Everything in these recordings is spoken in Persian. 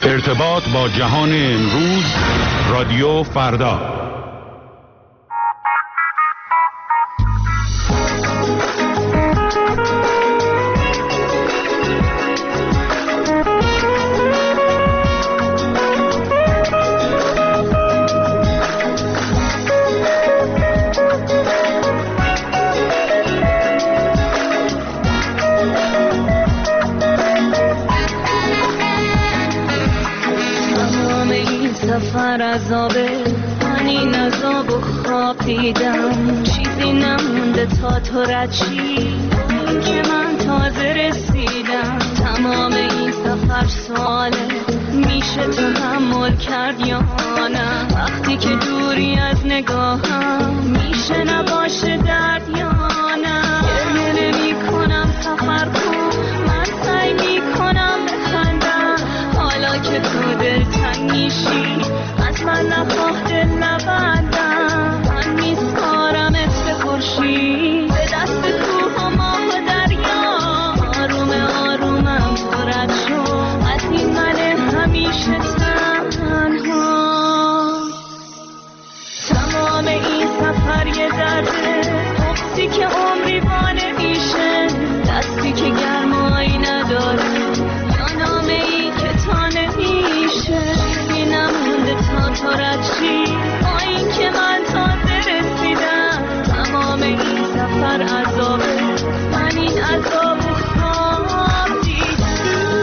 ارتباط با جهان امروز، رادیو فردا. سفر عذابه، من این عذاب و خواب دیدم، چیزی نمونده تا تو رد شی، این که من تازه رسیدم. تمام این سفر سواله، میشه تحمل کرد یا نه؟ وقتی که دوری از نگاهم، میشه نباشه درد یا نه؟ گریه نمی کنم سفر کن، من سعی میکنم بخندم، حالا که تو دلتنگ میشی از من نخواه دل نبندم. من میسپارمت به خورشید، به دست کوه و ماه و دریا، آروم آرومم پرد شو از این من همیشه تنها. تمام این سفر یه درده، بغضی که عمری وانه میشه، دستی که گرمایی نداره، یا نامه ای که تا نمیشه. چیزی نمونده تا تو رد شی، با این که من تازه رسیدم. تمام این سفر عذابه، من این عذاب و خواب دیدم.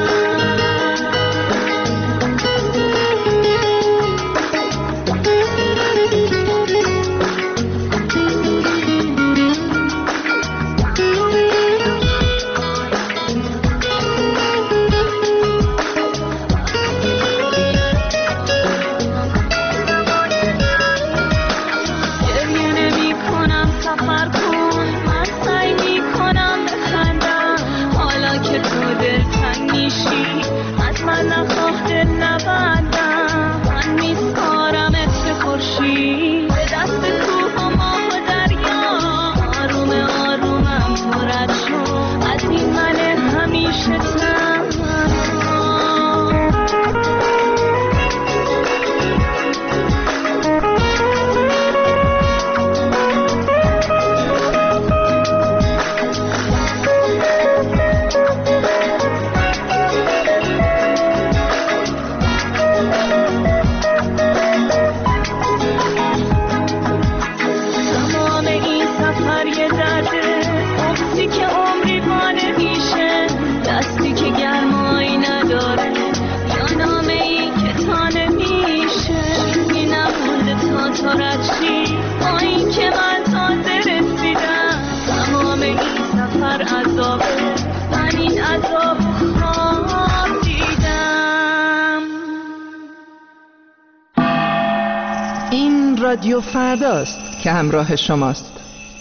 رادیو فرداست که همراه شماست.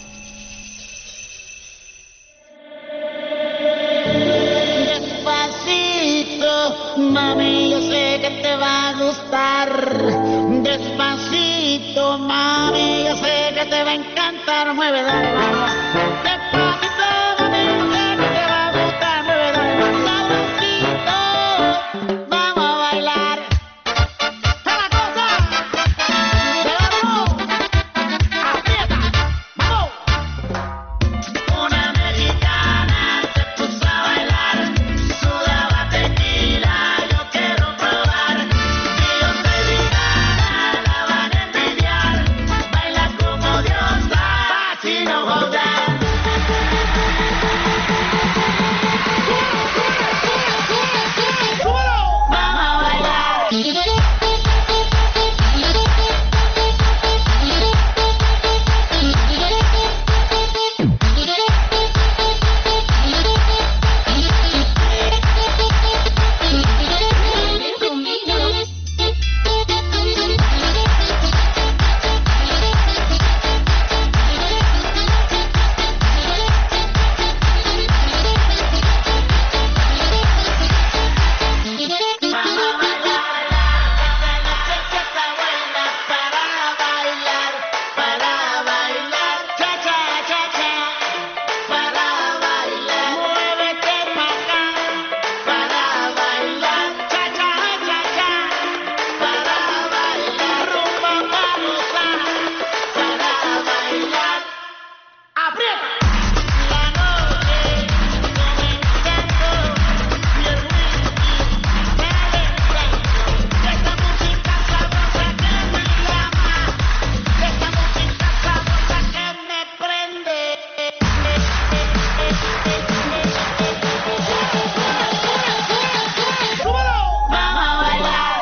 Despacito, mami, yo sé que te va a gustar. Despacito, mami, yo sé que te va a encantar. Mueve, dale, vamos. Despacito, mami, yo sé que te va a gustar. Mueve, dale, vamos. Sabrosito, vamos a bailar. Baila como Diosa, si no jodas.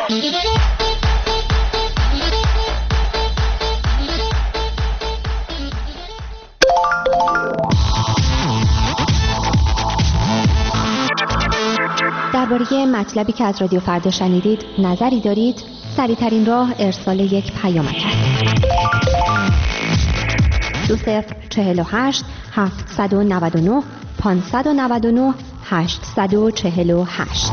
درباره مطلبی که از رادیو فردا شنیدید نظری دارید؟ سریع‌ترین راه ارسال یک پیامک است. 2048 799 599 848.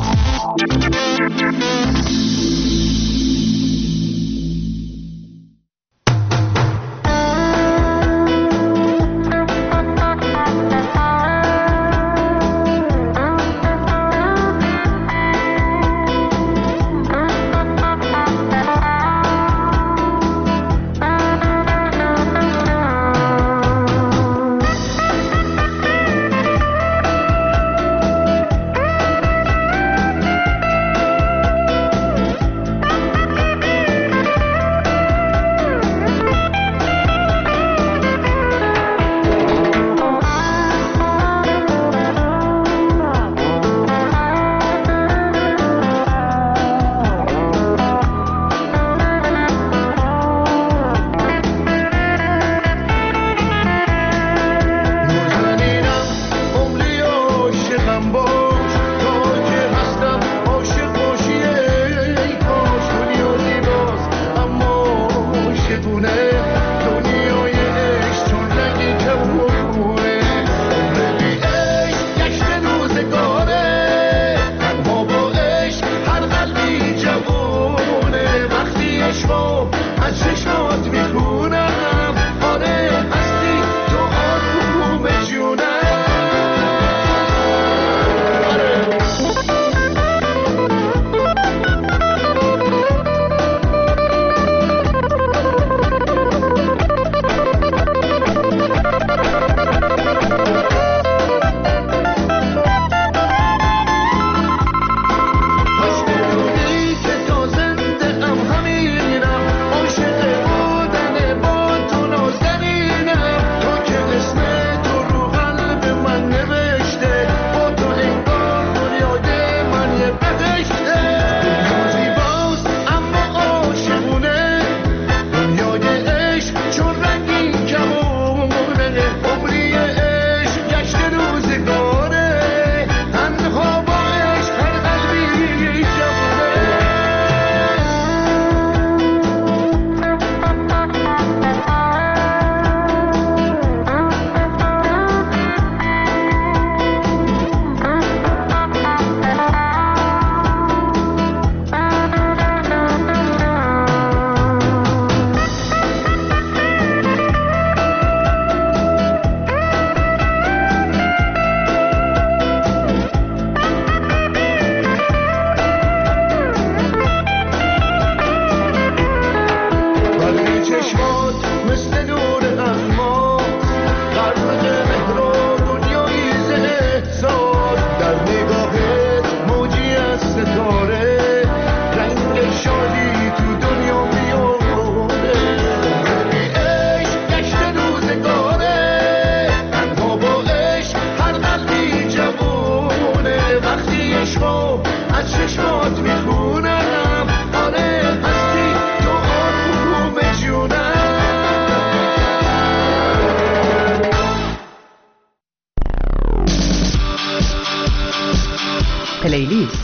پلیلیست.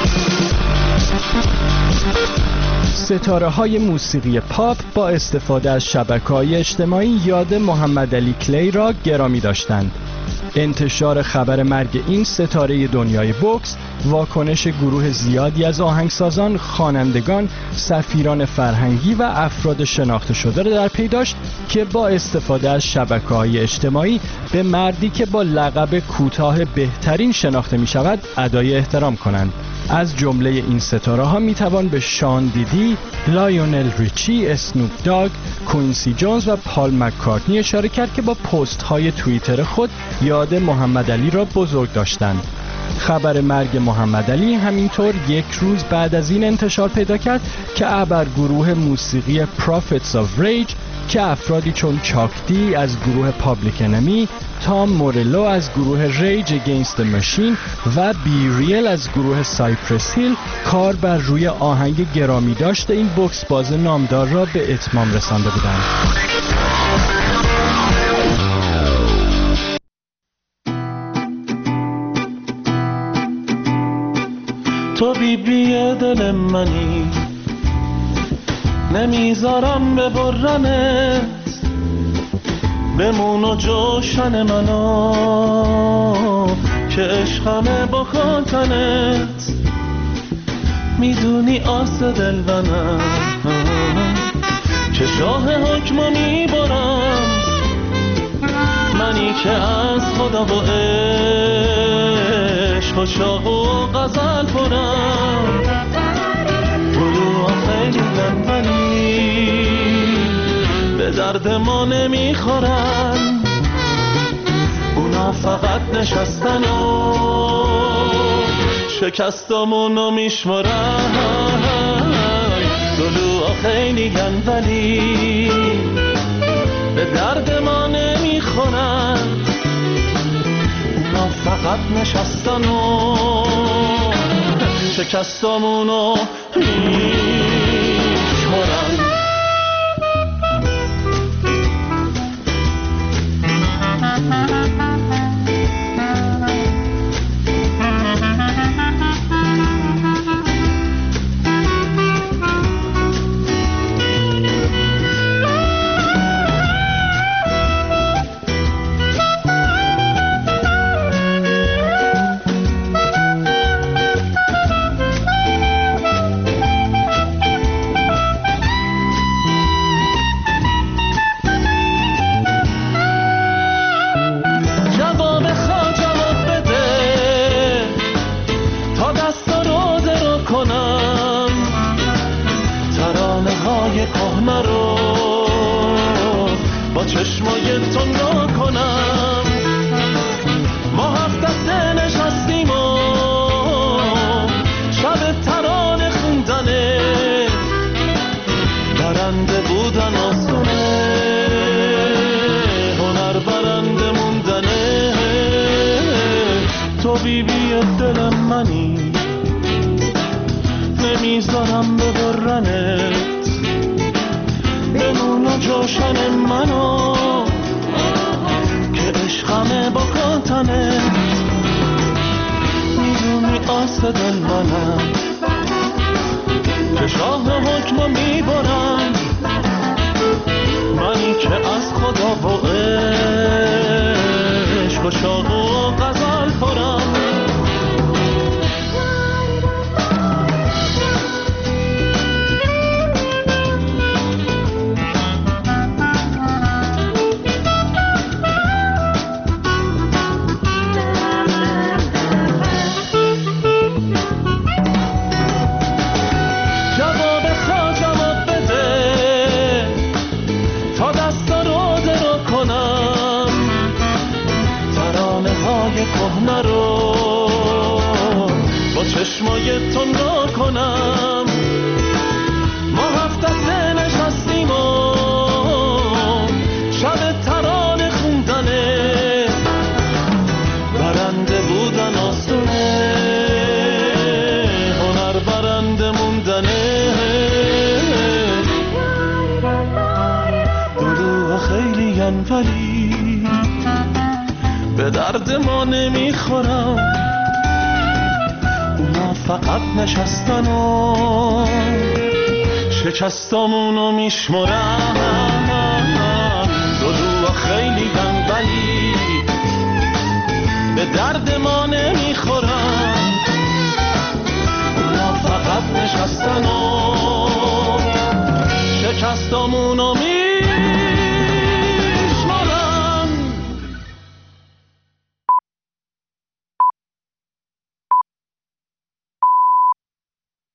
ستاره‌های موسیقی پاپ با استفاده از شبکه‌های اجتماعی یاد محمد علی کلی را گرامی داشتند. انتشار خبر مرگ این ستاره دنیای بوکس واکنش گروه زیادی از آهنگسازان، خوانندگان، سفیران فرهنگی و افراد شناخته شده را در پی داشت که با استفاده از شبکه‌های اجتماعی به مردی که با لقب کوتاه بهترین شناخته می شود ادای احترام کنند. از جمله این ستاره ها می توان به شان دیدی، لایونل ریچی، اسنوپ داگ، کوینسی جونز و پال مککارتنی اشاره کرد که با پست های توییتر خود یاد محمد علی را بزرگ داشتند. خبر مرگ محمد علی همینطور یک روز بعد از این انتشار پیدا کرد که ابر گروه موسیقی Prophets of Rage که افرادی چون چاک دی از گروه پابلیک انمی، تام مورلو از گروه ریج اگینست ماشین و بی ریل از گروه سایپرس هیل کار بر روی آهنگ گرامی داشته این بوکس باز نامدار را به اتمام رسانده بودند. تو بی دل منی، نمیذارم ببرنت، بمون و جوشن منو که عشقمه بکن تنت. میدونی آس دل منم که شاه حکمو میبرم، منی که از خدا و عشق و شاه و غزل پرم. گروه خیلی لنبنی به درد ما نمیخورن، اونا فقط نشستن و شکستامونو میشمرن. گروه خیلی لنبنی به درد ما نمیخورن، اونا فقط نشستن و شکستامونو میشمرن. چشمای تو نگاه کنم. ما هفت دسته نشستیم و شب ترانه خوندنه، برنده بودن آسونه، هنر برنده موندنه. تو بی دل منی، نمیذارم ببرنت، بمون و جوشن منو که عشقمه بکن تنت. میدونی آس دل منم که شاه حکمو میبرم، منی که از خدا و عشق و شاق و غزل خورم. چشمای تو نگاه کنم. ما هفت دسته نشستیم و شب ترانه خوندنه، برنده بودن آسونه، هنر برنده موندنه. دلو خیلی ولی به درد ما نمیخورم، فقط نشستن و شکستامونو میشمرن. دلو خیلی ولی به درد ما نمیخورن، اونا فقط نشستن و شکستامونو